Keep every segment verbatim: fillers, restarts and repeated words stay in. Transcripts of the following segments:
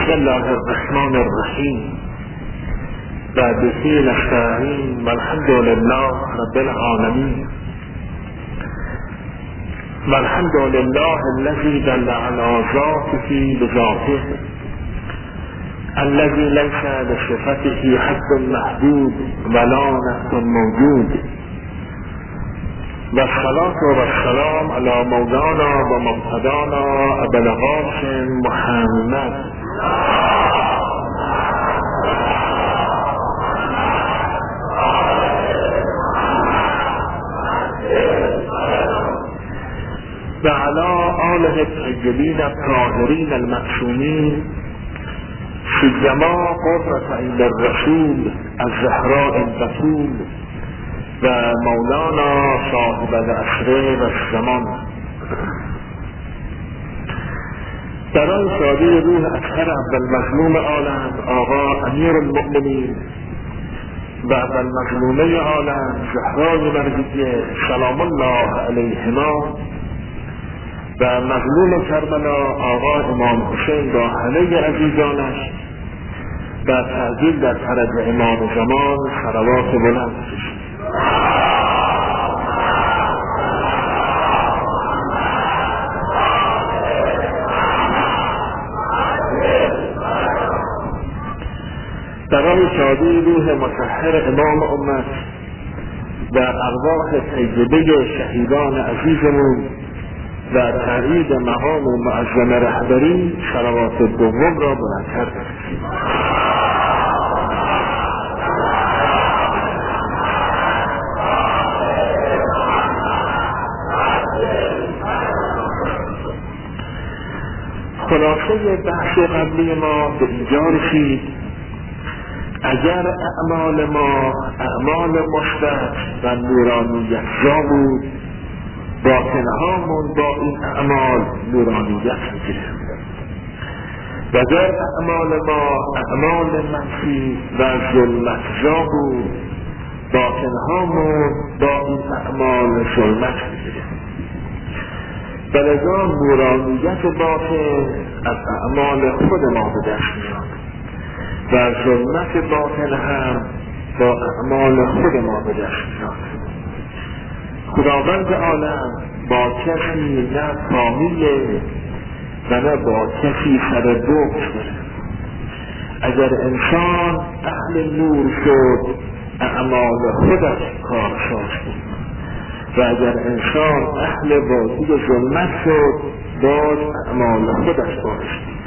بسم الله الرحمن الرحیم و به نستعین و الحمد لله رب العالمین و الحمد لله الذی دل علی ذاته بذاته الذی لیس لصفته حد محدود ولا نقص موجود و الصلاة و السلام علی مولانا و مقتدانا ابی القاسم محمد و علی آله الطیبین الطاهرین المعصومین سیما قرة عین الرسول الزهراء البتول و مولانا صاحب العصر و الزمان. برای شادی روح اطهر عبدالمظلوم عالم آقا امیر المؤمنین و عبدالمظلومه عالم زهرای مرضیه سلام الله علیهما و مظلوم کربلا آقا امام حسین با همه عزیزانش و تعجیل در فرج امام زمان صلوات بلند کشید. برای شادی روح مطهر امام امت و ارواح طیبه شهیدان عزیزمون و تایید مقام و معظم رهبری صلوات دوم را بلندتر بکشید. خلاصه بحث قبلی ما به اینجا رسید اگر اعمال ما اعمال مثبت و نورانیت جا بود باطنهامون با این اعمال نورانیت میگیره و اگر اعمال ما اعمال منفی و ظلمت جا بود باطنهامون با این اعمال ظلمت میگیره. بلذا نورانیت باطن از اعمال خود ما به دست میاد و ظلمت باطن هم با اعمال خود ما به دست میاد. خداوند عالم با کسی نه کامله و نه با کسی سر بغض داره. اگر انسان اهل نور شد اعمال خودش کارساز بود و اگر انسان اهل بازی ظلمت شد باز اعمال خودش بارش بود.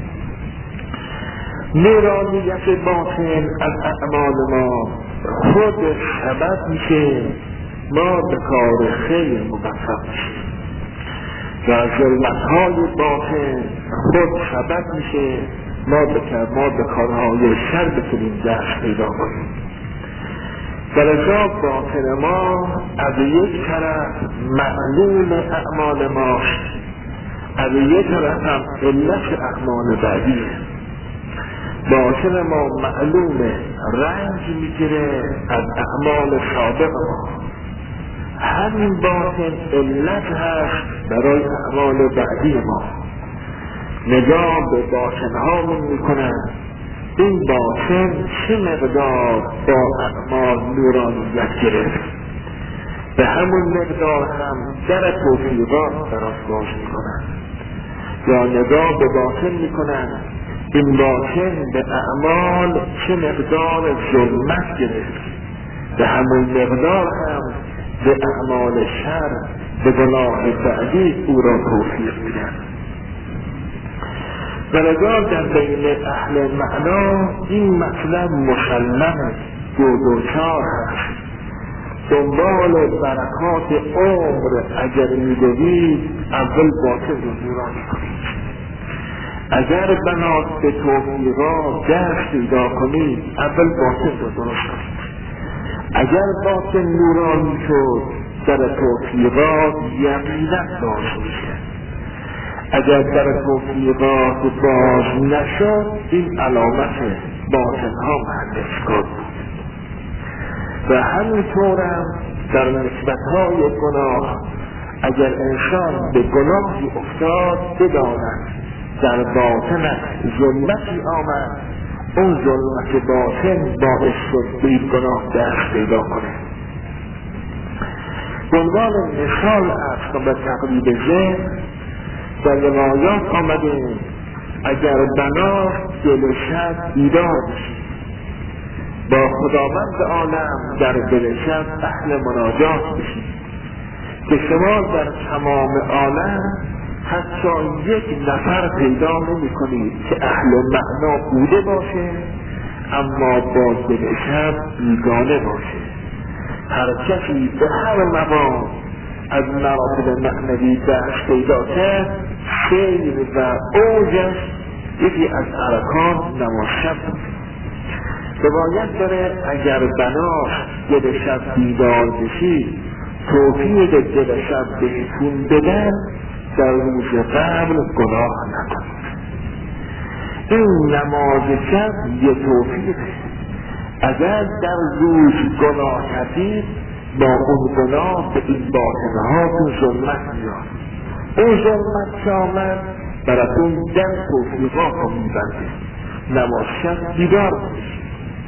نورانیت باطن از اعمال ما خود سبب میشه ما به کار خیر موفق میشیم و ظلمت‌های باطن خود سبب میشه ما به ما به کارهای شر بتونیم دست پیدا کنیم. بلذا باطن ما از یک طرف معلوم اعمال ماست، از یک طرف هم علت اعمال بعدیه. باطن ما معلومه رنج میگیره از اعمال سابق ما، همین باطن علت هست برای اعمال بعدی ما. نگاه به باطن هامون میکنن این باطن چه مقدار با اعمال نورانیت گرفت، به همون مقدار هم در توفیقات براش باز میکنن. یا نگاه به باطن میکنن این باطن به اعمال چه مقدار ظلمت گرفت، به همون مقدار هم به اعمال شر به گناه بعدی او را توفیق میدن. ولذا در بین اهل معنا این مطلب مسلمه دو دوچار هست. دنبال برکات عمر اگر میدوید اول باطن رو نورانی کنید، اگر بنات به توفیقات دست پیدا کنید اول باطن رو درست کنید. اگر باطن نورانی شد در توفیقات یقیناً باز میشه. اگر در توفیقات باز نشد این علامت باطن ها محل اشکال بود. و همینطورم در نسبت های گناه اگر انسان به گناهی افتاد بداند در باطنش ظلمتی آمد، اون ظلمت باطن باعث شد به این گناه دست پیدا کنه. به عنوان مثال از به تقریب ذهن در روایات آمده اگر بنا دل شب بیدار بشید با خداوند عالم در دل شب اهل مناجات بشید که شما در تمام عالم حتی یک نفر پیدا نمی کنید که اهل معنا بوده باشه اما با دل شب بیگانه باشه. هر کسی به هر مقام از مراتب معنوی دست پیدا کرد، سیر و اوجش یکی از ارکان نماز شب بود. روایت داره اگر بناش دل شب بیدار بشید توفیق دل شب بهتون بدن در روز قبل گناه نکنید. این نماز شب یه توفیقه. اگر در روز گناه کردید با اون گناه به این باطنهاتون ظلمت میاد، اون ظلمت که آمد براتون در توفیقات رو میبنده. نماز شب بیدار بشید.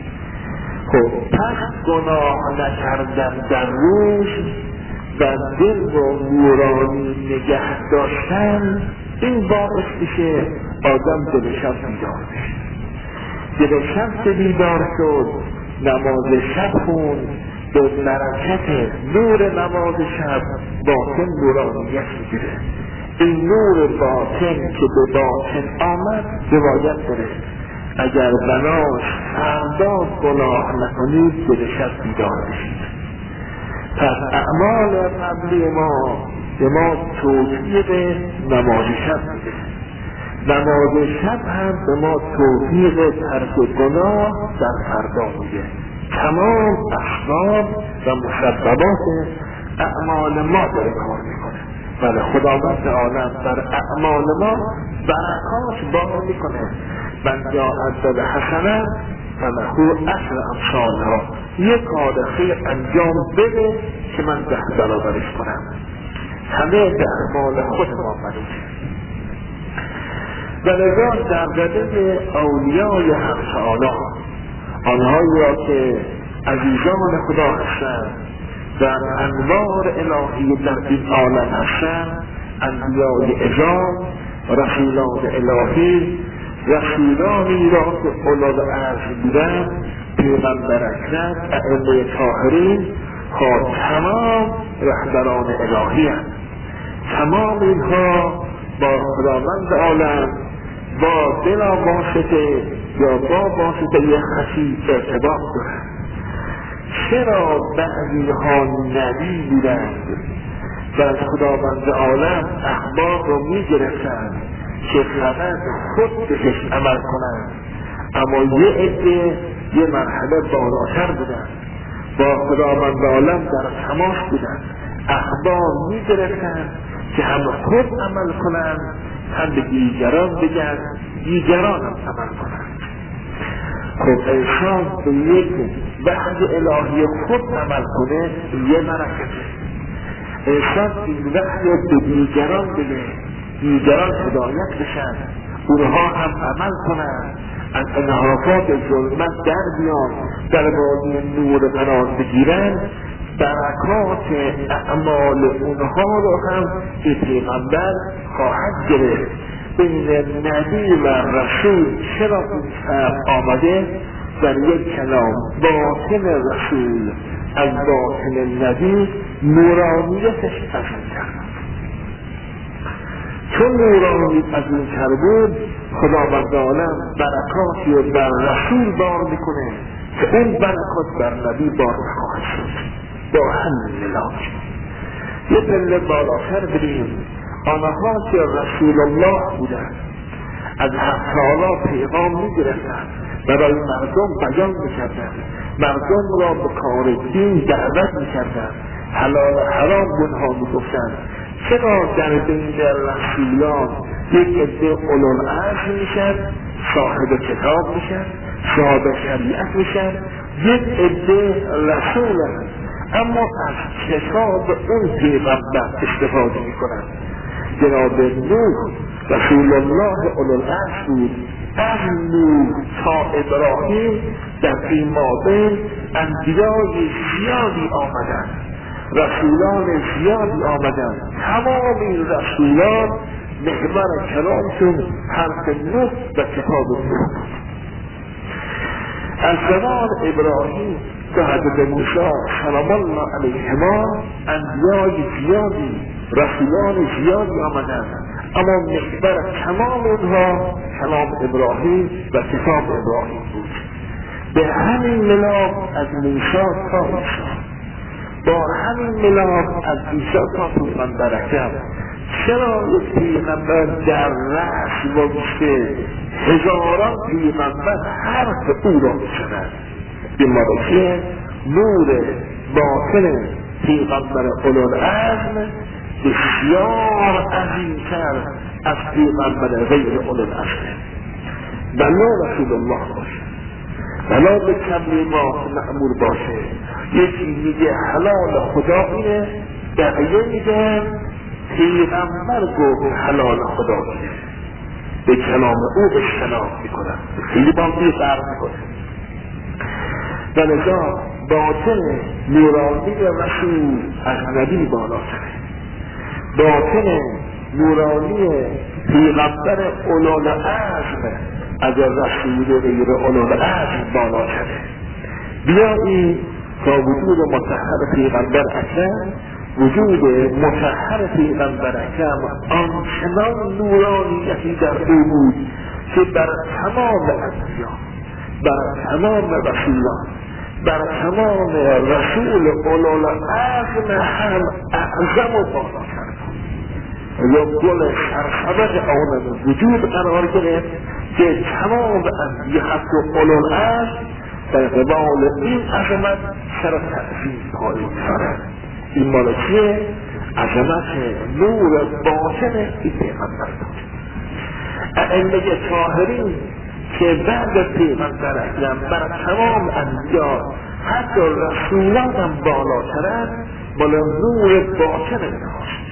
خب پس گناه نکردن در روز و دل رو نورانی نگه داشتن این باعث میشه آدم دل شب بیدار بشه. دل شب که بیدار شد نماز شب خون به برکت نور نماز شب باطن نورانیت میگیره. این نور باطن که به باطن آمد روایت داره اگر بناش فردا گناه نکنید دل شب بیدار بشید. پس اعمال قبلی ما به ما توفیق نماز شب میده. نماز شب هم به ما توفیق ترک گناه در فردا میده. تمام اسباب و مسببات اعمال ما داره کار میکنه. بله خداوند عالم در اعمال ما برکات بار میکنه. من جاءت بالحسنه فله عشر امثالها. یک کار خیر انجام بده که من ده برابرش کنم. همه به اعمال خود ما مربوطه. و لذا در قدم اولیای حق تعالی آنهایی را که عزیزان خدا هستند در انوار الهی در این عالم هستند، انبیای اعظام، رسولان الهی، رسولانی را که اولوالعزم بودند، پیغمبر اکرم، ائمه طاهرین، خود تمام رهبران الهی هستند. تمام اینها با خداوند عالم با بلا واسطه یا با واسطه خفی ارتباط دارند. چرا بعضی ها نبی بودند و از خداوند عالم اخبار رو می گرفتند که فقط خود بهش عمل کنند، اما یه عده یه مرحله بالاتر بودند با خداوند عالم در تماس بودند، اخبار می گرفتند که هم خود عمل کنند هم به دیگران بگن دیگران هم عمل کنند. خب انسان به یک وحی الهی خود عمل کنه یه مرکته. انسان این وحی به دیگران بگه دیگران هدایت بشن، اونها هم عمل کنن، از انحرافات ظلمت در بیان، در وادی نور قرار بگیرن، برکات اعمال اونها رو هم این پیغمبر خواهد گرفت. بین نبی و رسول چرا این فرق آمده؟ در یک کلام باطن رسول از باطن نبی نورانیتش افزونتر بود. چون نورانیت از این تر بود خداوند عالم برکاتی رو بر رسول بار میکنه که اون برکات بر نبی بار نخواهد شد. با همین ملاک یه پله بالاتر بریم. آنها که رسول الله بودن از حق تعالی پیغام میگرفتن برای مردم بیان میکردن، مردم را به کار دین دعوت میکردن، حلال و حرام اونها میگفتن. چرا در بین رسولان یک عده اولوالعزم میشن، صاحب کتاب میشن، صاحب شریعت میشن، یک عده رسول هست اما از کتاب اون پیغمبر استفاده میکنن. جناب نوح رسول الله اولوالعزم بود. از نوح تا ابراهیم در این مابین انبیای زیادی آمدند، رسولان زیادی آمدند. تمام این رسولان محور کلامشون حرف نوح و کتاب نوح بود. از زمان ابراهیم تا حضرت موسی سلام الله علیهما انبیای زیادی، رسولان زیادی آمدند، اما محور تمام اونها کلام ابراهیم و کتاب ابراهیم بود. به همین ملاک از موسی تا عیسی، با همین ملاک از عیسی تا پیغمبر اکرم. چرا یک پیغمبر در رأس واسه هزاران پیغمبر حرف او را بشنود؟ به مدرسه نور باطن پیغمبر اولوالعزم بسیار عظیمتر از پیغمبر غیر اولوالعزم. بلا رسول الله باشه، بلا به تبلیغات مأمور باشه. یکی میگه حلال خدا اینه، بقیه میگه پیغمبر گفت حلال خدا اینه، به کلام او اجتناب میکنن، خیلی با هم فرق میکنه. و لذا باطن نورانی رسول از نبی بالاتره، باطن نورانی پیغمبر اولوالعزم از رسول غیر اولوالعزم بالاتره. بیایید تا وجود مطهر پیغمبر اکرم، وجود مطهر پیغمبر اکرم آنچنان نورانیتی در او بود که بر تمام انبیا، بر تمام رسولان، بر تمام رسول اولوالعزم هم اعظم و بالاتر بود. یا گل سرسبد آن وجود قرار گرفت که تمام انبیا حتی اولوالعزم در قبال این عظمت سر تعظیم قائل می‌شدند. این مال چیه؟ عظمت نور باطن این پیغمبر بود. ائمه طاهرین که بعد پیغمبر اکرم بر تمام انبیا حتی رسولان هم بالاترند، مال نور باطن اینهاست.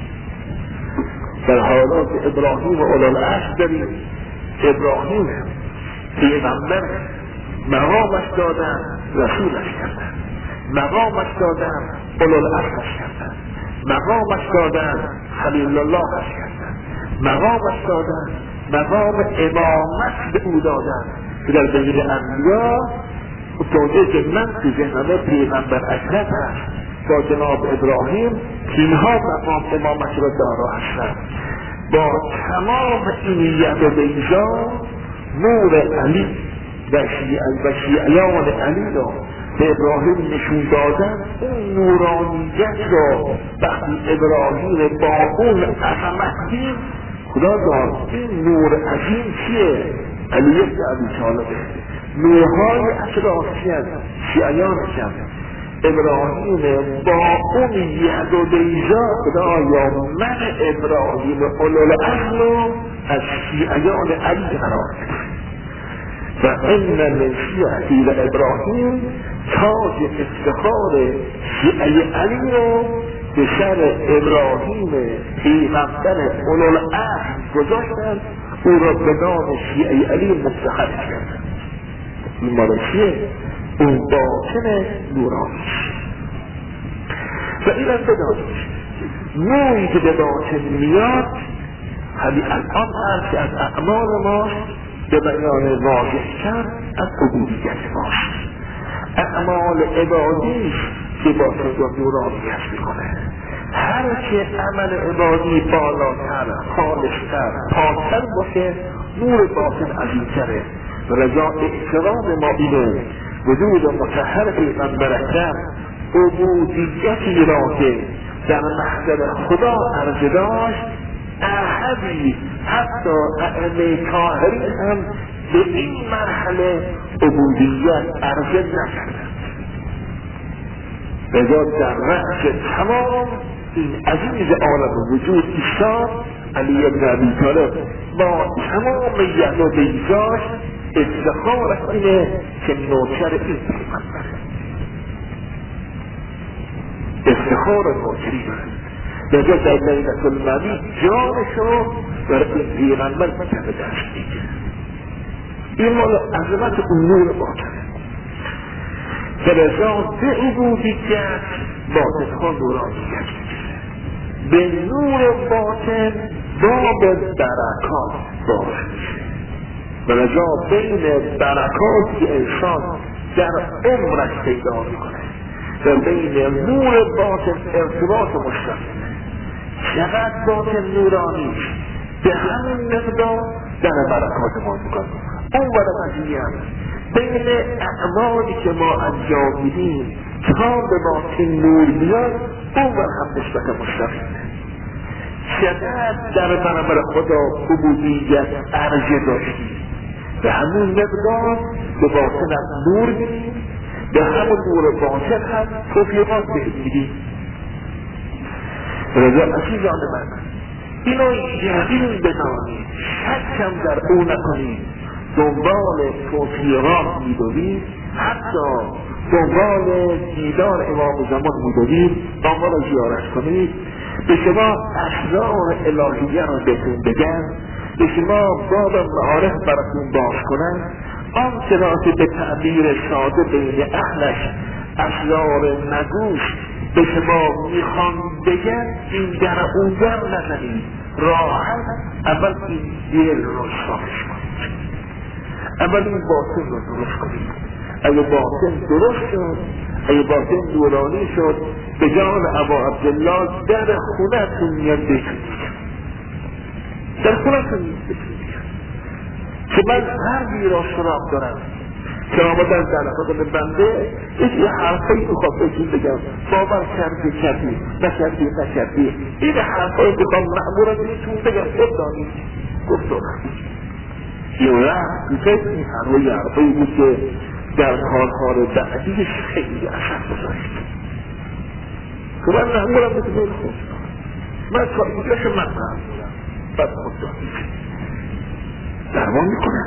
در حالات ابراهیم و اولوالعزم داریم، ابراهیم پیغمبر مقامش دادن، رسولش کردن، مقامش دادن، اولوالعزمش کردن، مقامش دادن، خلیل اللهش کردن، مقامش دادن، مقام امامت به او دادن که در بین انبیا توجه که من تو ذهنم پیغمبر اکرم هست با جناب ابراهیم که اینها مقام امامت را دارا هستند. با تمام این ید و بیضا نور علی و شیعیان علی را به ابراهیم نشون دادن، اون نورانیت را وقتی ابراهیم با اون عظمت دید خدا دار این نور عظیم چیه؟ علی ابن ابی طالب، نورهای اطرافی از شیعیان شد. ابراهیم با اون ید و بیضا خدایا من ابراهیم اولوالعزم رو از شیعیان علی قرار کرد. و ان من شیعتی و ابراهیم تاج افتخار شیعه علی رو به سر ابراهیم پیغمبر اولوالعزم گذاشتن، او را به نام شیعه علی مفتخر کردن. این مالشیه اون باطن نورانیش. و این هم بدانید نوری که به باطن میاد همین الان هست که از اعمال ماست به بیان واضح کرد از عبودیت ماست. اعمال عبادیش که باطن را نورانیت میکنه. هر که عمل عبادی بالاتر، خالصتر، پاکتر باشه نور باطن عظیمتره. رضا احترام ما اینه وجود مطهر پیغمبر اکرم عبودیتی را که در محضر خدا عرضه داشت احدی حتی ائمه طاهرین هم به این مرحله عبودیت عرضه نکردند. رضا در رأس تمام این عزیز عالم وجود ایشان علی ابن ابی طالب با تمام ید و بیضاش افتخارش اینه که نوکر این پیغمبره، افتخار نوکری داره. در در لیلة المبیت جانش رو در این پیغمبر کف دست میگه. این مال عظمت اون نور باطنه. فلذا به عبودیت باطن ها نورانیت میگیره. به نور باطن باب برکات باز میشه. فلذا بین برکات که انسان در عمرش پیدا میکنه و بین نور باطن ارتباط مستقیمه. چقدر باطن نورانی به همین مقدار در برکات ما میکنه. اون برکتی هم بین اعمالی که ما انجام میدیم تا به باطن نور بیاد اون بر هم نسبت مستقیمه. چقدر در برابر خدا عبودیت عرضه داشتیم به همون مقدار به باطن از نور میدیم، به همون نور باطن هم توفیقات میدیم. رضا عزیزان من اینو یقین بدانید، شکم در او نکنید. دنبال توفیقات میدوید، حتی دنبال دیدار امام زمان میدوید، دنبال زیارت کنید. به شما اسرار الهیه را بهتون بگن، به شما باب معارف براتون باز کنن، آن چرا که به تعبیر ساده بین اهلش اسرار نگوش به شما میخوان بگن، این در اون در نزنید. راحت اول این دل رو صافش کنید، اول این باطن رو درست کنید. اگه باطن درست شد، اگه باطن نورانی شد، به جان ابا عبدالله در خونتون میاد بکنید، در خونتون میاد بکنید که من هر بیرا سراغ دارم که آمدن در خودم بنده یه حرفایی بخواب بهتون بگم، باور کردی کردی نکردی نکردی، این حرفایی بخوام معمورا بهتون بگم خود دانید گفت دارم. یه رفت بیفت این حرفای حرفایی بود که در کارهای بعدیش خیلی اثر گذاشت که من معمورا بهتون خود من کارگیش من معمورم بعد خود دانید درمان میکنن،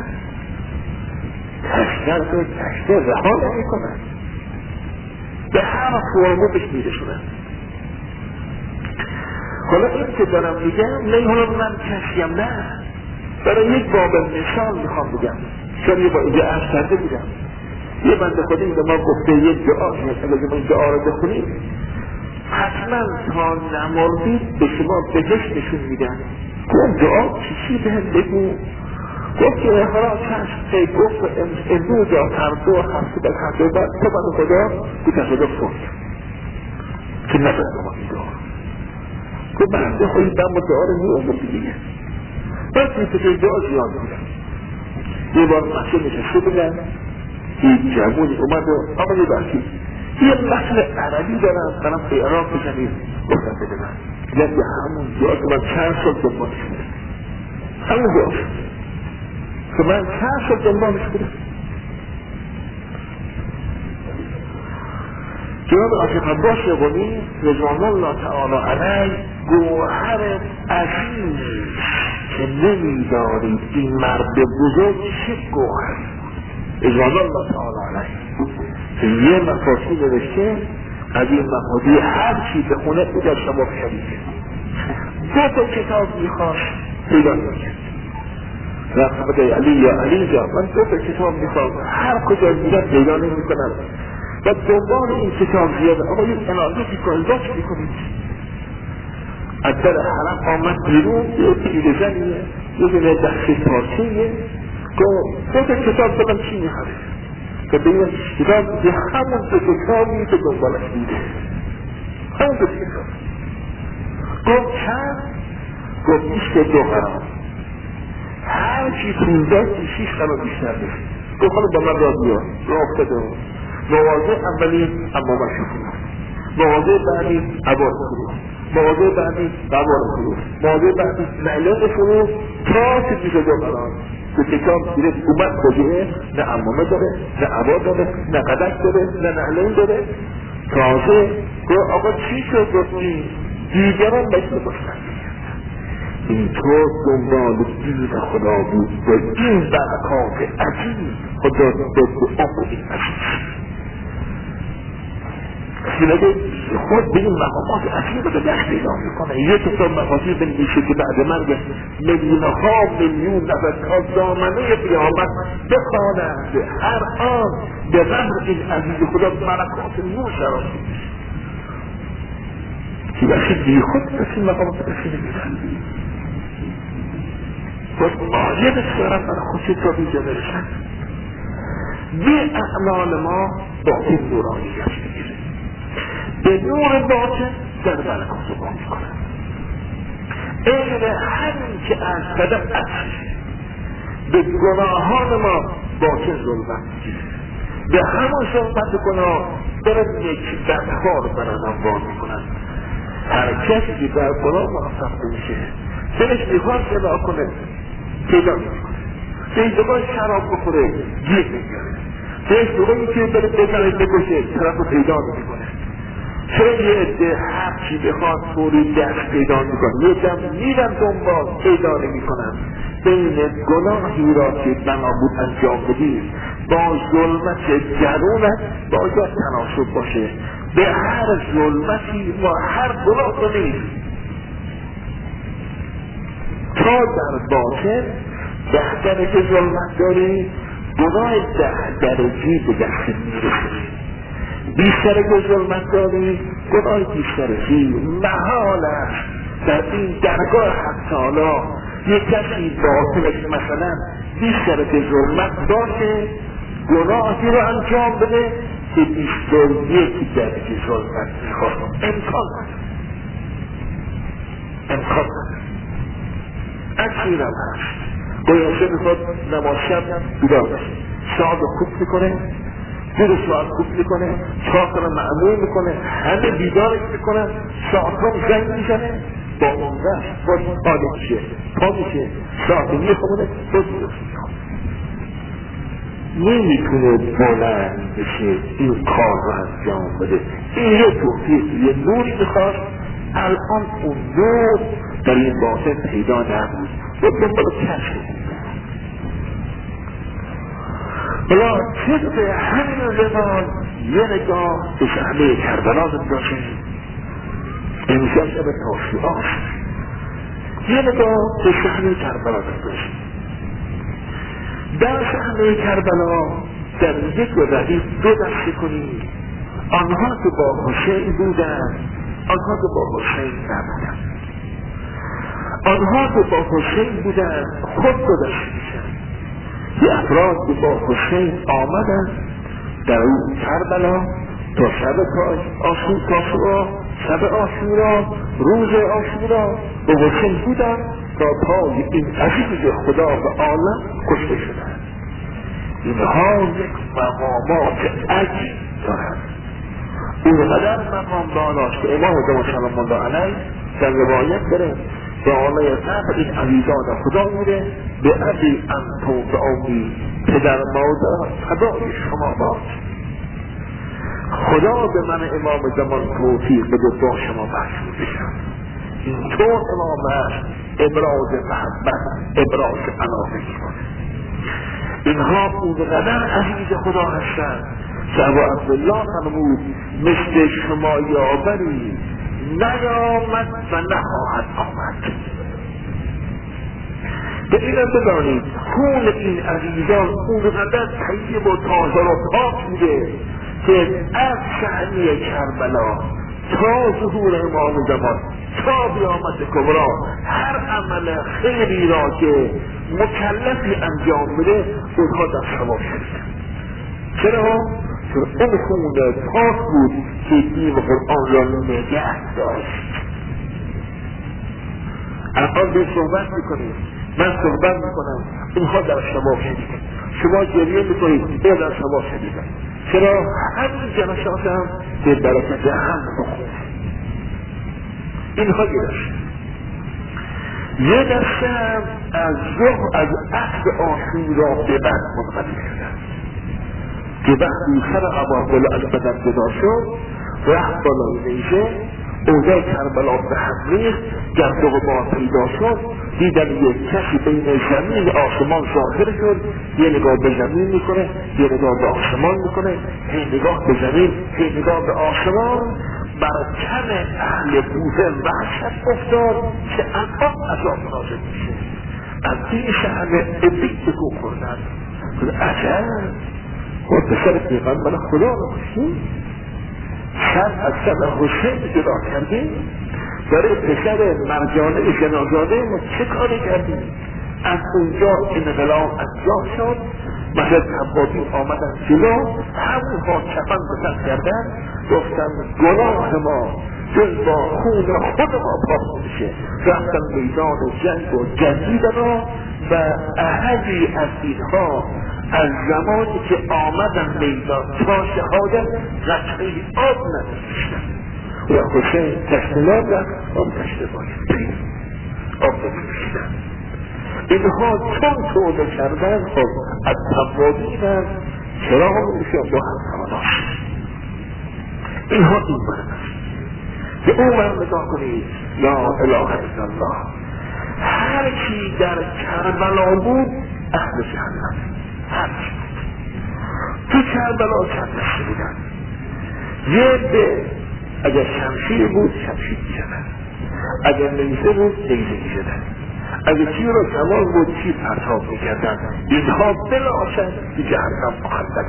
تشتر به تشتر رها نمیکنن، به هر فرمودش میرسونن. حالا این که دارم میگم نه حالا من کسیم، نه برای یک باب مثال میخوام بگم. چون یه با اینجا عرض کرده بودم یه بنده خدا این به ما گفته یک دعا هست، اگه ما این دعا رو بخونیم حتما تا نمردید به شما بهشت نشون میدن. اون دعا چیزی به هم بگو. گفت که حالا چشم ای گفت امروز یا فردا هفته در هفته بعد تو بنده خدا که خدا فرد که نبرد ما این دعا که بنده خواهی دم و دعا رو می امور دیگه. بس این که دعا زیاد بودن. یه بار مسئله نشسته بودن، یک جوانی اومد و آمده برکی یه مسئله عربی دارم دارم به عراق بزنید. گفتم بده من یکی همون دعا که من چند سال دنبالش بودم، همون دعا که من چند سال دنبالش بودم. جناب عاشق عباس یغنی رضوان الله تعالی علیه گوهر عظیم که نمیدارید این مرد بزرگ چه گوهری رضوان الله تعالی علیه که یه مفاصی نوشته از این مفاصی هر چی بخونه او در شما شریفه. دو تا کتاب میخواست پیدا نمیکرد. رفت علی یا علی جا من دو تا کتاب میخوام، هر کجا میرم پیدا نمیکنم و دنبال این کتاب زیاده. آقا یک انالیزی کنید میکنید. از در حرم آمد بیرون یه پیره زنیه یه دونه دسته پارچهیه که دو تا کتاب بدم چی میخواد که بگیم کتاب یه همون دو کتابی که دنبالش دیده، همون دو کتاب. گفت چند؟ گفت بیست دو قرار، هر چی پونزده شیش قرار بیشتر بشه. گفت حالا با من را بیا را افتاده رو مواضع اولی امامش کنم، مواضع بعدی عباس کنم، مواضع بعدی قبار کنم، مواضع بعدی معلق کنم تا چه بیست دو قرار که کتاب دیره اومد بگیره نه امامه داره نه عبا داره نه قدک داره نه نعلین داره. تازه گفت آقا چی شد؟ گفتیم دیگران مثل باشن. اینطور دنبال دین خدا بود و این برکات عظیم خدا داد به عمر این عزیز. خود به این مقامات اصلی رو به دست پیدا میکنه. یک کتاب مفاصیل بنویسه که بعد مرگ میلیون ها میلیون نفر تا دامنه قیامت بخوانند هر آن به قدر این عزیز خدا ملکات نور شرافی که بخشی بی خود به این مقامات اصلی نمیدن باید مایه بسیارم برای خودشی تا بیجا برسن. به اعمال ما باطن نورانیت میگیره، به نور باطن در ملکات رو با میکنن. این همین که از قدم اصلی به گناهان ما باطن ظلمت میگیره، به همون ظلمت گناه برد یک بدها رو برادم با میکنن. هر کسی که در گناه موفق میشه دلش میخواد پیدا کنه پیدا میکنه، به ازدواج شراب بخوره گیر میگره، به ازدواجی که بره بزنه بکشه طرف رو پیدا میکنه. چرا یه عده هرچی بخواد فوری دست پیدا میکنه، یه دم میرن دنبال پیدا نمیکنن. بین گناهی را که بنا بود انجام بدید با ظلمت درونت باید تناسب باشه. به هر ظلمتی و هر گناه رو نیست تا در باطن ده درجه ظلمت داری، گناه ده درجی به دست میرسی. بیشتر که ظلمت داری، گناه بیشترشی محال است در این درگاه حق تعالی یک کسی باطنش مثلا بیشتر که ظلمت باشه گناهی رو انجام بده که بیشتر یک درجه ظلمت میخواد. امکان نداره، امکان نداره. اکثیر هم هست گویاشه میخواد نماز شب بیدار بشه، ساعت رو خوب میکنه، دو ساعت خوب میکنه، چهار رو معمول میکنه، همه بیدارش میکنه، ساعت رو زنگ میزنه، با اون رشت باید آده میشه، پا میشه، ساعت میخونه، باید میخونه. نمیتونه بلند بشه این کار رو انجام بده. این یه توفیق یه نوری میخواد. الان اون نور در این باطن پیدا نبود و دنبال کشف بود. بلا طبق همین روان یه نگاه به صحنه کربلا بندازیم. امشب شب تاسوعا یه نگاه به صحنه کربلا بندازیم. در صحنه کربلا در یک و ردیف دو دسته کنیم. آنها که با حسین بودن، آنها که با حسین نبودن. آنها که با حسین بودن خود دو دسته میشن. یه افراد که با حسین آمدن در اون کربلا تا شب آشور تاسوعا، شب آشورا، روز آشورا با حسین بودن تا پای این عزیز خدا به عالم کشته شدن. اینها یک مقامات عجیب دارند. اونقدر مقام داناست که امام زمان سلام الله علیه در روایت داره به آنه قبر این عزیزان خدا میره به ابی انتو به آمی پدر مادر فدای شما باد. خدا به من امام زمان توفیق بده با شما محشور بشم. اینطور امام هست ابراز محبت، ابراز علاقه میکنه. اینها اونقدر عزیز خدا هستند که ابو عبدالله فرمود مثل شما یاوری نیامد و نخواهد آمد. به اینم بدانید خون این عزیزان اونقدر طیب و طاهر و پاک بوده که از صحنه کربلا تا ظهور امام زمان تا بیامد کبرا هر عمل خیری را که مکلفی انجام بده اونها در ثواب شده. چرا؟ چون اون خون پاک بود که دین قرآن را نگه داشت. الان به صحبت میکنیم، من صحبت میکنم، اینها در ثواب شده. شما گریه میکنید، این در ثواب شده. چرا؟ همین جلسات هم به برکت هم بخون. اینها یه دسته. یه دسته هم از ظهر از عهد آشورا به بعد منقضی شدن که وقتی سر عبادل از بدن جدا شد رفت بالای نیزه اوضاع کربلا به هم ریخت، گرد و غبار پیدا شد، دیدن یک کسی بین زمین آسمان ظاهر شد، یه نگاه به زمین میکنه، یه نگاه به آسمان میکنه، هی نگاه به زمین، هی نگاه به آسمان. بر کم اهل بوده وحشت افتاد که الان عذاب نازل میشه. از این شهر ابیک بگو خوردن عجب خود پسر پیغمبر خدا رو کشیم، سر از سر حسین جدا کردیم، برای پسر مرجانه جنازاده ما چه کاری کردیم؟ از اونجا انقلاب انجام شد، مثل تبادی آمدن جلو، همونها چپن بسن کردن، گفتن گناه ما جز با خون خود ما پاک میشه، رفتن میدان جنگ و جنگیدن و احدی از اینها از زمانی که آمدن میدان تا شهادت رچه آب نداشتن و حسین تشنلاب رفت آب تشنه باید آب نداشتن. اینها چون توده کردن خب از تبادیدن چرا میشه با هم تماناش اینها این برد که او من نگاه کنید لا اله الا الله. هر کی در کربلا بود اهل جهنم، هر کی تو کربلا چند دسته بودن، یه به اگر شمشیر بود شمشیر میزدن، اگر نیزه بود نیزه میزدن، اگر تیر و کمان بود تیر پرتاب میکردن. اینها بلاشن تو جهنم مخلد.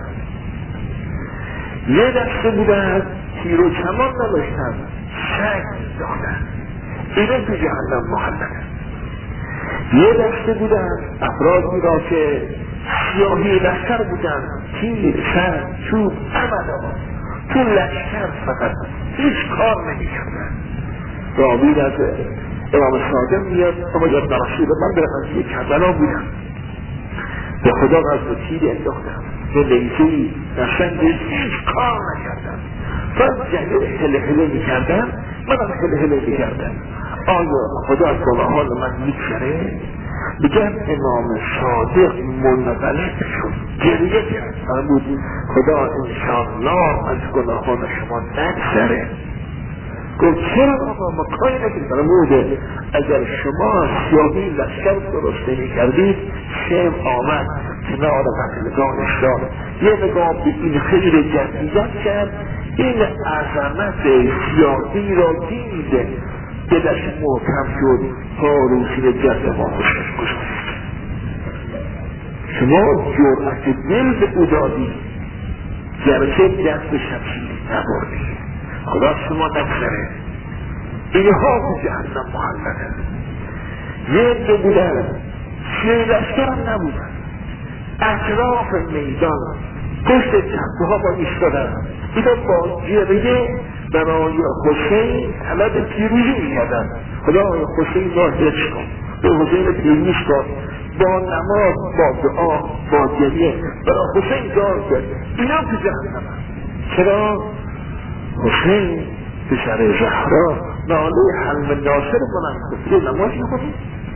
یه دسته بودن تیر و کمان نداشتن، سنگ دادن، اینه تو جهنم مخلد. یه دسته بودن افرادی را که سیاهی لشکر بودن، تیر، سنگ، چوب، امد تو لشکر فقط هیچ کار نمی کردن. راوی از امام صادق میاد اما جب نرسید من در قضیه کربلا بودم، به خدا از تیر انداختم، به لیزی نشنگ هیچ کار نکردم، فقط جنگل هله هله می کردم، منم هله هله می کردم. آیا خدا از گناهان من میگذره؟ بگم امام صادق منغلق شد، گریه کرد، فرمود خدا انشاءالله از گناهان شما نگذره. گفت چرا آقا ما کاری نکنید؟ فرمود اگر شما سیاهی لشکر درست نمی کردید شم آمد کنار قتلگاهش داد، یه نگاه به این خیر جدیدت کرد، این عظمت سیاهی را دید، دلش محکم شد تا روزی جد ما خوشش گذاشت. شما جرأت دل به او دادی، گرچه دست به شمشیر نبردی، خدا شما نگذره. اینها تو جهنم مخلدن. یه دو بودن چه لشکر هم نبودن، اطراف میدان پشت چپه ها با ایستادن، اینا با گریه برای حسین طلب پیروزی میکردن. خدا حسین را حفظ کن، به حسین پیروز کن، با نماز، با دعا، با گریه برای حسین دار کرد. اینا تو جهنم. چرا؟ حسین پسر زهرا ناله حلم ناصر کنن کفری نماز میکنید،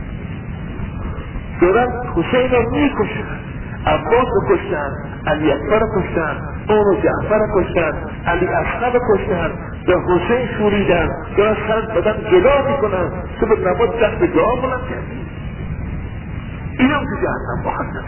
دارن حسین را میکشن. عباس رو کشتن، علی اکبر رو کشتن، اون جعفر رو کشتن، علی اصغر رو کشتن، به حسین شوریدن، دارن سر بدن جدا میکنن تو به نماز دست به دعا بلند کردی. این هم تو جهنم مخلد.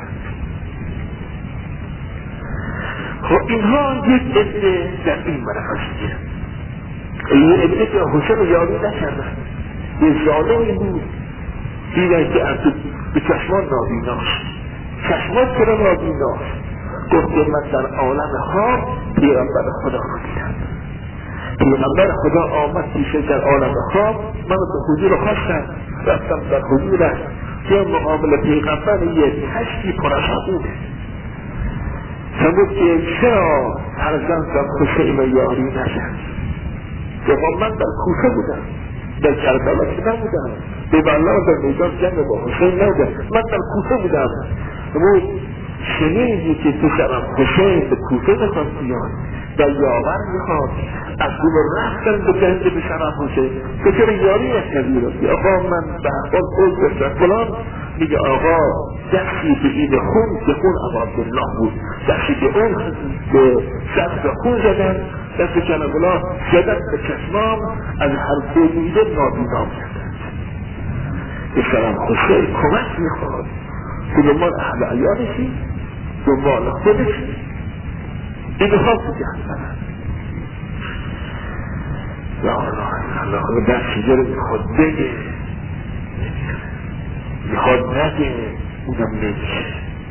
خب اینها یک عده در این منفسیه، این عده که حسین رو یاری نکردن، یه ظالمی بود، دیدن که از به چشمان نابیناست، چشمات کرا نابیناست، گفت من در عالم خواب پیغمبر خدا رو دیدم، پیغمبر خدا آمد پیشه در عالم خواب، من به حضور خواستم، رفتم در حضورش که مقابل پیغمبر یه تشتی پر از خونه، فرمود که چرا فرزندم حسین و یاری نشد؟ گفت من در کوفه بودم، در کربلا که نبودم، به بلا در میدان جنگ با حسین نبودم، من در کوفه بودم. فرمود شنیدی که پسرم حسین به کوفه میخواد بیان و یاور میخواد از دور رفتن به جنگ به شرف حسین، تو چرا یاری نکردی رو؟ آقا من به احوال اوز بشتر فلان، میگه آقا دستی به این خون به خون عبادالله بود، دستی به اون به سبز خون زدن، دست جناب الله زدن به چشمام، از هر دو دیده نابینام کردن. پسرم حسین کمک میخواد که دنبال اهل عیالشی، دنبال خودشی، اینها تو جهنم. لا اله الا الله. دست رو میخواد بگه میخواد نگه اونم نمیشه.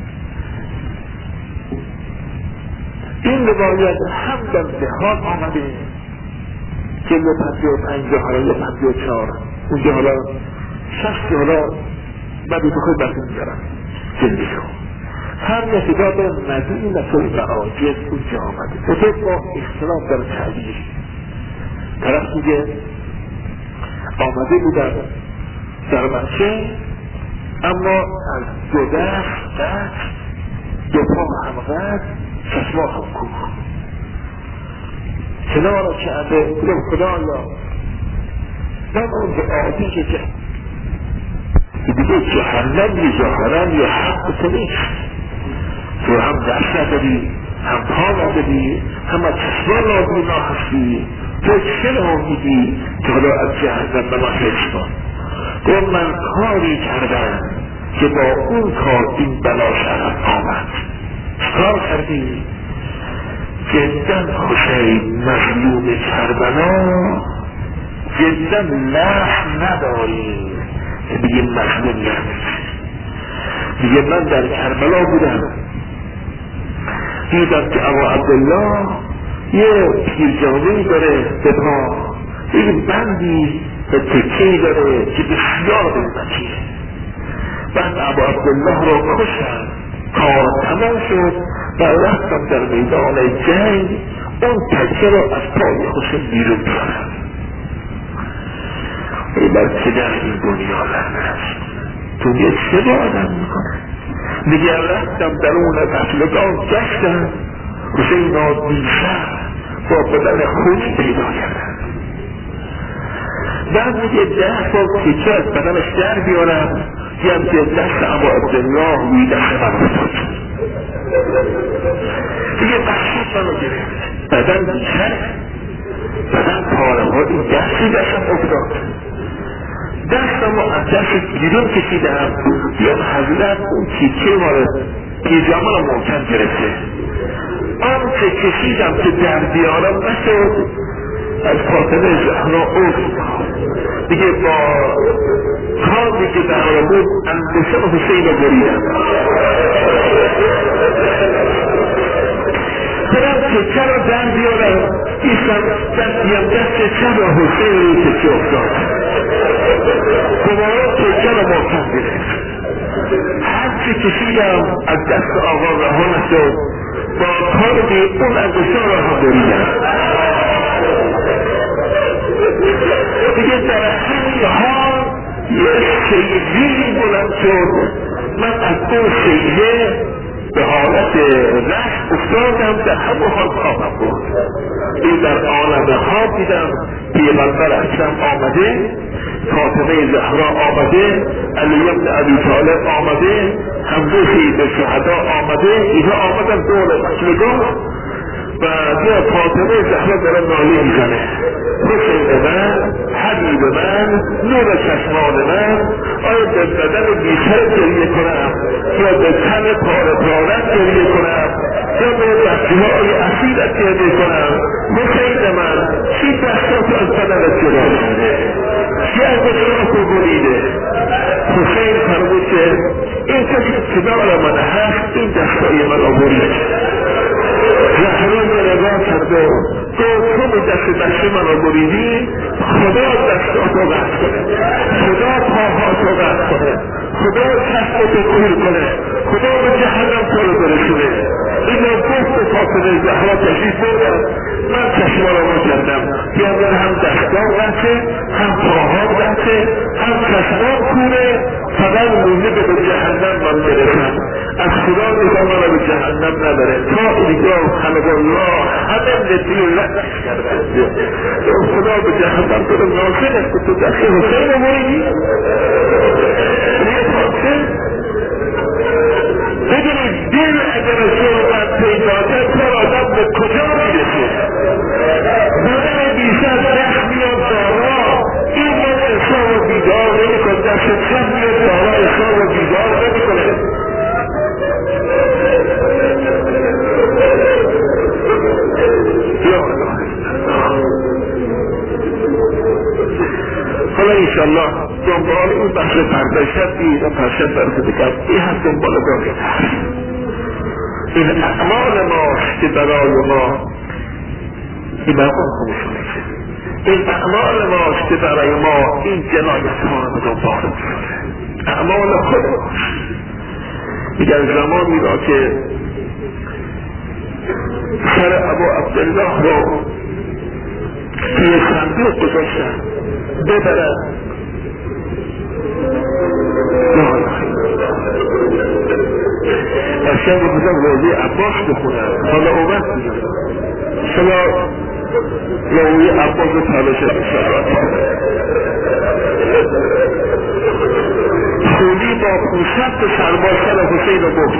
این روایت هم در دهان آمده جلو پنجه و پنجه حالا یا پنجه و چار اونجا حالا شست حالا بعدی بخواه بخی میگرم جلدشو هر نفیدا به مدینه و معاجز اونجا آمده و تو با اختلاف در تعبیر طرف میگه آمده بودن در مکه اما از دو دست قد دو پا هم قد چشما هم کوه کنار کعبه بودم خدایا من اون به عادی که که دیگه جهنم یا جهنم یا حق تو نیست تو هم دست نداری هم پا نداری هم از چشما نابینا هستی تو چه نامیدی که حالا از جهنم به ما حفظ کن گفت من کاری کردم که با اون کار این بلا سرم آمد کار کردی جدا حسین مظلوم کربلا جدا لحن نداری که بگه مظلوم نمیشه میگه من در کربلا بودم دیدم که ابا عبدالله یه پیرجامه‌ای داره به پا یه بندی به تکه‌ای داره که بسیار قیمتیه بعد ابا عبدالله را کشتن کار تمام شد و رفتم در میدان جنگ اون تکه را از پای حسین بیرون بیارم ای بر چه در این دنیا لعنت دنیا چه با آدم میکنه میگه رفتم در اون قتلگاه گشتم حسین را بیشتر با بدن خونی پیدا کردم بعد میگه ده بار تیکه از بدنش در بیارم یه که دست ابا عبدالله روی دست من افتاد دیگه بخشید منو گرفت بدن بیشتر بدن پاره ها این دستی دستم افتاد دستم رو از دست بیرون کشیدم یا حضرت اون تیکه ماره پیجامه رو محکم گرفته آن که کشیدم که در بیارم نشد از فاطمه زهرا افت دیگه با کاری که در بود انگشتم حسین رو بریدم برم تکه رو در بیارم ایستم دستیم دست چند حسین رو تکه افتاد دوباره تکه رو محکم گرفت هرچی کشیدم از دست آقا رها نشد با کار که اون انگشتم رو هم بریدم دیگه در همین حال یه سیلی بلند شد من از اون سیله به حالت رشت افتادم در همون حال خوابم بود این در عالم خواب دیدم پیغمبر اکرم آمده فاطمه زهرا آمده علی بن ابی طالب آمده حمزه سید شهدا آمده اینها آمدن دور مسجدگاه و بیا فاطمه زهرا داره ناله میزنه حسین من حبیب من نور چشمان من آیا به بدن بیشتر گریه کنم یا به تن پاره پارت گریه کنم یا به بچه های اصیلت گریه کنم حسین من چی دستات از بدنت جدا شده چی از دستات رو بریده حسین فرمود که این کسی که کنار من هست این دستای من رو برید زهرا نگاه کرده گفت تو به دست دست من رو بریدی خدا دستات رو قطع کنه خدا پاهات رو قطع کنه خدا چشمت رو کور کنه خدا به جهنم تو رو برسونه این رو گفت به فاطمه زهرا تشریف بردم من چشما رو ما کردم بیادر هم دستان قطعه هم پاهات قطعه هم چشمان کوره فقط مونده به جهنم من برسم از خدا نگاه من رو به جهنم نبره تا اینگاه خلق الله همه ندی و لطف کرده خدا به جهنم تو رو ناصر است که تو دست حسین رو بریدی یه پاسه بگیرید دل اگر صحبت پیدا کرد تو آدم به کجا میرسه بدن بیشتر دست میاد دارا این من انسان رو بیدار نمی کن دست چند میاد دارا انسان رو بیدار نمی کنه بحث پرداشتی و پرشت برسه بکن این هم دنبال باقی هست. این اعمال ماست که برای ما این برای خموشونه این اعمال ماست که برای ما این جنایت ها رو دنبال میکنه. اعمال خود ماست. دیگر زمانی را که سر ابو عبدالله رو توی صندوق گذاشتن ببرن اشیاء رو بودن روزی عباس بخونن حالا اومد بودن شما روزی عباس رو تلاش بشارت خونی با پوشت سرباز سر حسین رو برد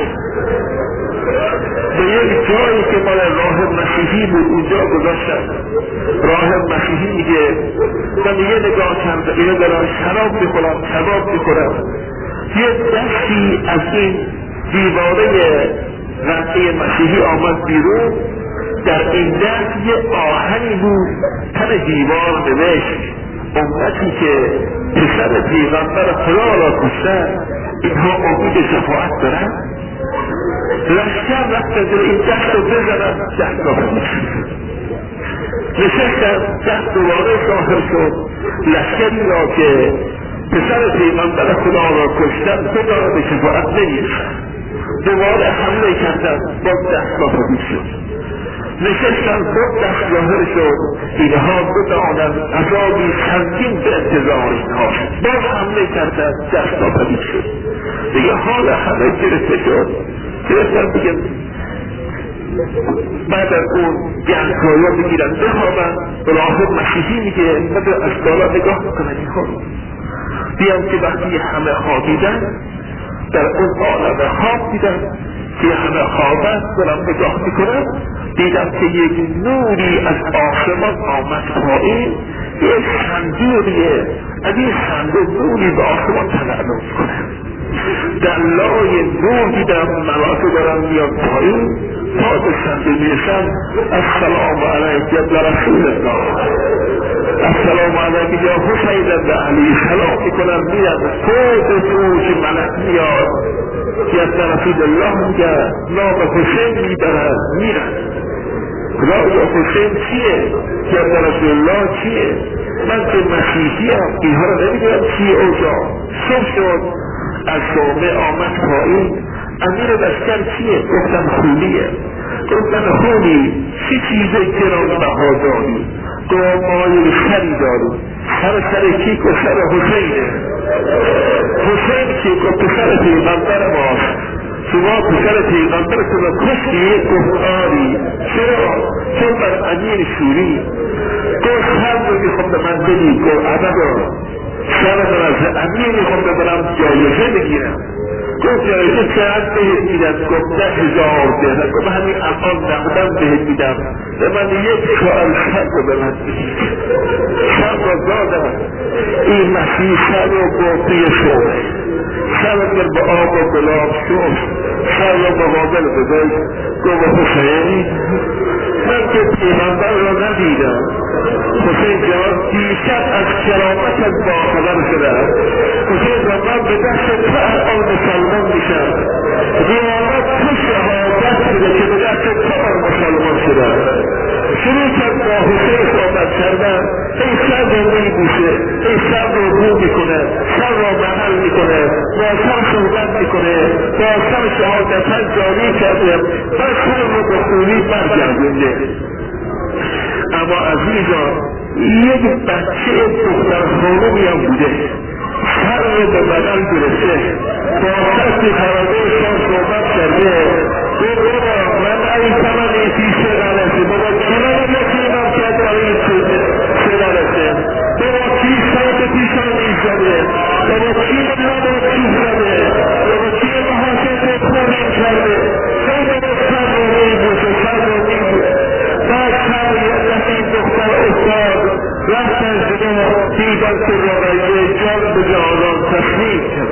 به یک جایی که مال راهب مسیحی بود اونجا گذاشتن. راهب مسیحی میگه من یه نگاه کرده اینو دارن شراب میخورن کباب میخورن یه دستی از این دیواره رنده مسیحی آمد بیرون در این دست یه آهنی بود تن دیوار نوشت امتی که پسر پیغمبر خدا را کشتن اینها امید شفاعت دارن. لشکر رفت در این دست رو بزنن دست ظاهر نشستن دست دوباره ظاهر شد. لشکری را که پسر پیغمبر خدا را کشتن خدا به شفاعت نمیرسن دوباره حمله کردن باز دست ظاهر شد. نشستن خود دست ظاهر شد اینها بدانن عذابی سنگین به انتظار اینها باز حمله کردن دست ظاهر شد. دیگه حال همه گرفته شد گرفتن دیگه بعد از اون گرکایا بگیرن بخوابن. راهب مسیحی میگه بعد از بالا نگاه میکنن اینها رو بیان که وقتی همه خوابیدن در اون عالم خواب دیدن که همه خوابن دارم نگاه میکنن دیدم که یک نوری از آسمان آمد پایین یک صندوقیه از این صندوق نوری به آسمان تلالو میکنه در لای نور دیدم ملائکه دارن میان پایین تا به صندوق میرسن السلام علیک یا رسول الله السلام علیک یا حسین ابن علی سلام میکنن میرن فوق فوق ملک میاد که از رسول الله میگه نام حسین میبرن میرن خدا یا حسین چیه که از رسول الله چیه من که مسیحی هم اینها رو نمیدونم چیه اوجا صبح شد از صومه آمد پایین امیر لشکر چیه گفتم خونیه گفتم خونی چی چیزه گران بها داری گفت مایل سری داری سر سر کیک و سر حسینه حسین کیک و پسر پیغمبر ماست شما پسر پیغمبرتون رو کشتی گفت آری چرا چون بر امیر شوری گفت هر رو میخوام به من بدی گفت عدد سر من از امیر میخوام ببرم جایزه بگیرم گفت جایزه چقدر بهت میدم گفت ده هزار درهم گفت همین الان نقدم بهت میدم به من یک کار سر رو به من بگیر سر رو دادم این مسیح سر رو گفت توی شوره سر رو به آب و گلاب شد سر رو مقابل بذاشت گفت حسین من که پیغمبر را ندیدم حسین جواب دیشب از کرامتت باخبر شدم حسین را من به دست تو الان مسلمان میشم قیامت تو شهادت شده که به دست تو من مسلمان شدم شروع کرد با حسین صحبت کردن ای سر رو میبوشه ای سر رو رو میکنه سر را بغل میکنه با سر صحبت میکنه با سر شهادتن جاری کرده و سر رو به خونی برگردونده. اما عزیزان یک بچه دختر خانومی هم بوده سر رو به بغل گرفته با سر خرابه شان صحبت کرده گفت بابا من ای تمنی پیش غلطه بابا کنم نکنم که داری چه غلطه بابا کی سایت پیشان ایزده بابا کی نمو چیز زده بابا کی محاسب خونین کرده خیلی با سر رو میبوشه سر رو میبوشه بعد سر یه دختر استاد رفتن جدا دیدن که واقعی جان به جانان تسلیم کرد